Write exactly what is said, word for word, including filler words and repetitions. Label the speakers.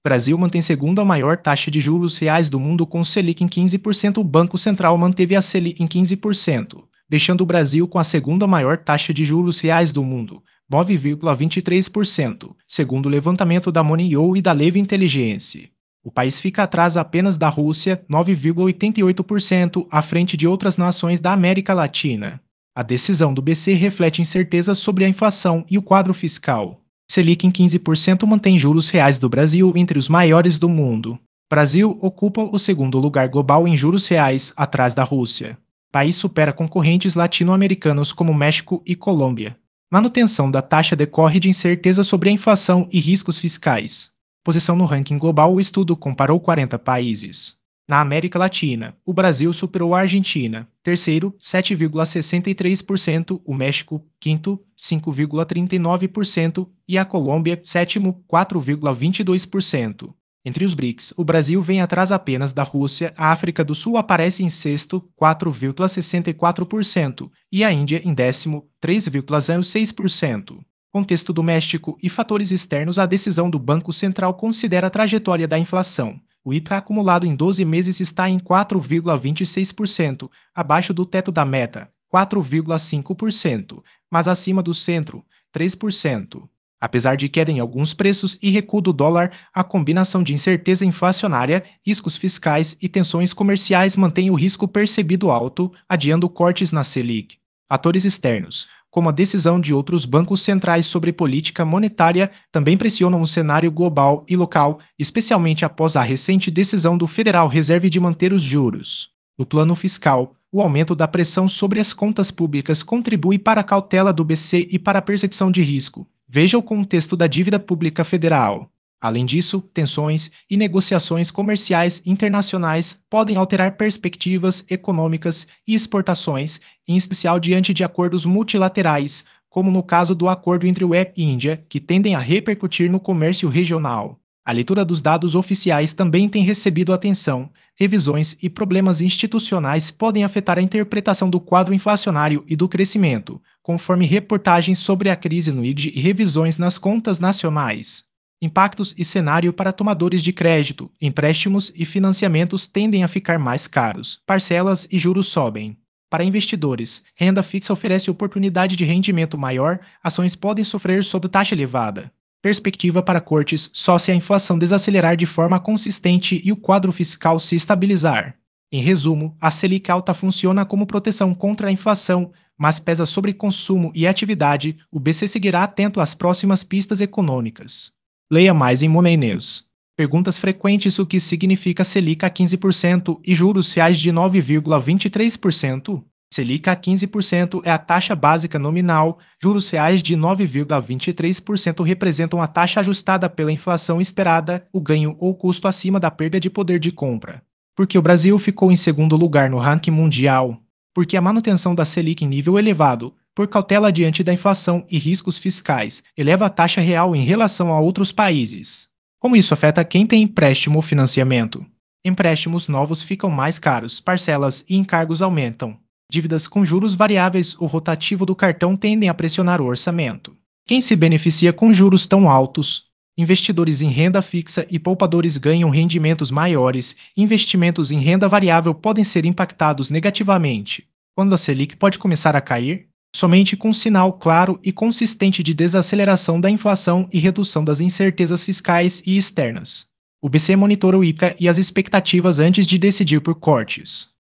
Speaker 1: Brasil mantém segunda maior taxa de juros reais do mundo com Selic em quinze por cento. O Banco Central manteve a Selic em quinze por cento, deixando o Brasil com a segunda maior taxa de juros reais do mundo, nove vírgula vinte e três por cento, segundo o levantamento da Moneyou e da Leve Intelligence. O país fica atrás apenas da Rússia, nove vírgula oitenta e oito por cento, à frente de outras nações da América Latina. A decisão do B C reflete incertezas sobre a inflação e o quadro fiscal. Selic em quinze por cento mantém juros reais do Brasil entre os maiores do mundo. Brasil ocupa o segundo lugar global em juros reais, atrás da Rússia. O país supera concorrentes latino-americanos como México e Colômbia. Manutenção da taxa decorre de incerteza sobre a inflação e riscos fiscais. Posição no ranking global: o estudo comparou quarenta países. Na América Latina, o Brasil superou a Argentina, terceiro, sete vírgula sessenta e três por cento, o México, quinto, cinco vírgula trinta e nove por cento, e a Colômbia, sétimo, quatro vírgula vinte e dois por cento. Entre os B R I C S, o Brasil vem atrás apenas da Rússia, a África do Sul aparece em sexto, quatro vírgula sessenta e quatro por cento, e a Índia em décimo, três vírgula zero seis por cento. Contexto doméstico e fatores externos. A decisão do Banco Central considera a trajetória da inflação. O I P C A acumulado em doze meses está em quatro vírgula vinte e seis por cento, abaixo do teto da meta, quatro vírgula cinco por cento, mas acima do centro, três por cento. Apesar de queda em alguns preços e recuo do dólar, a combinação de incerteza inflacionária, riscos fiscais e tensões comerciais mantém o risco percebido alto, adiando cortes na Selic. Atores externos, como a decisão de outros bancos centrais sobre política monetária, também pressionam o cenário global e local, especialmente após a recente decisão do Federal Reserve de manter os juros. No plano fiscal, o aumento da pressão sobre as contas públicas contribui para a cautela do B C e para a percepção de risco. Veja o contexto da dívida pública federal. Além disso, tensões e negociações comerciais internacionais podem alterar perspectivas econômicas e exportações, em especial diante de acordos multilaterais, como no caso do acordo entre U E e Índia, que tendem a repercutir no comércio regional. A leitura dos dados oficiais também tem recebido atenção. Revisões e problemas institucionais podem afetar a interpretação do quadro inflacionário e do crescimento, conforme reportagens sobre a crise no I D e revisões nas contas nacionais. Impactos e cenário para tomadores de crédito, empréstimos e financiamentos tendem a ficar mais caros, parcelas e juros sobem. Para investidores, renda fixa oferece oportunidade de rendimento maior, ações podem sofrer sob taxa elevada. Perspectiva para cortes só se a inflação desacelerar de forma consistente e o quadro fiscal se estabilizar. Em resumo, a Selic alta funciona como proteção contra a inflação, mas pesa sobre consumo e atividade. O B C seguirá atento às próximas pistas econômicas. Leia mais em Money News. Perguntas frequentes: o que significa Selic a quinze por cento e juros reais de nove vírgula vinte e três por cento? Selic a quinze por cento é a taxa básica nominal, juros reais de nove vírgula vinte e três por cento representam a taxa ajustada pela inflação esperada, o ganho ou custo acima da perda de poder de compra. Por que o Brasil ficou em segundo lugar no ranking mundial? Porque a manutenção da Selic em nível elevado, por cautela diante da inflação e riscos fiscais, eleva a taxa real em relação a outros países. Como isso afeta quem tem empréstimo ou financiamento? Empréstimos novos ficam mais caros, parcelas e encargos aumentam. Dívidas com juros variáveis ou rotativo do cartão tendem a pressionar o orçamento. Quem se beneficia com juros tão altos? Investidores em renda fixa e poupadores ganham rendimentos maiores. Investimentos em renda variável podem ser impactados negativamente. Quando a Selic pode começar a cair? Somente com um sinal claro e consistente de desaceleração da inflação e redução das incertezas fiscais e externas. O B C monitora o I P C A e as expectativas antes de decidir por cortes.